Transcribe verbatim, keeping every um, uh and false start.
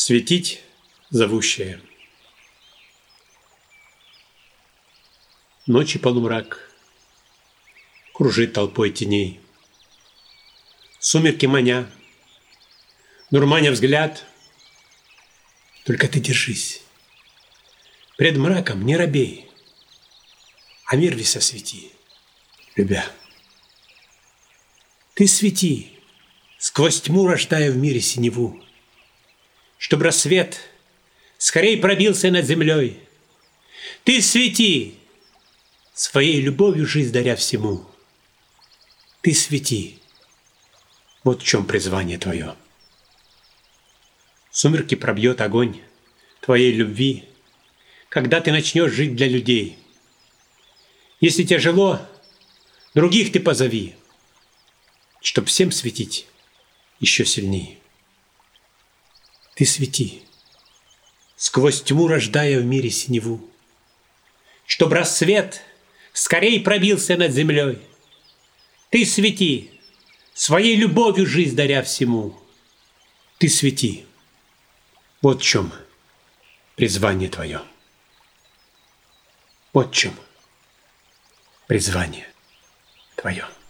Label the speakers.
Speaker 1: Светить зовущая. Ночи полумрак кружит толпой теней. Сумерки маня, дурманя взгляд. Только ты держись, пред мраком не робей, а мир весь освети, любя. Ты свети, сквозь тьму рождая в мире синеву, чтоб рассвет скорей пробился над землей. Ты свети, своей любовью жизнь даря всему. Ты свети, вот в чем призвание твое. Сумерки пробьет огонь твоей любви, когда ты начнешь жить для людей. Если тяжело, других ты позови, чтоб всем светить еще сильней. Ты свети, сквозь тьму рождая в мире синеву, чтоб рассвет скорей пробился над землей. Ты свети, своей любовью жизнь даря всему. Ты свети, вот в чем призвание твое. Вот в чем призвание твое.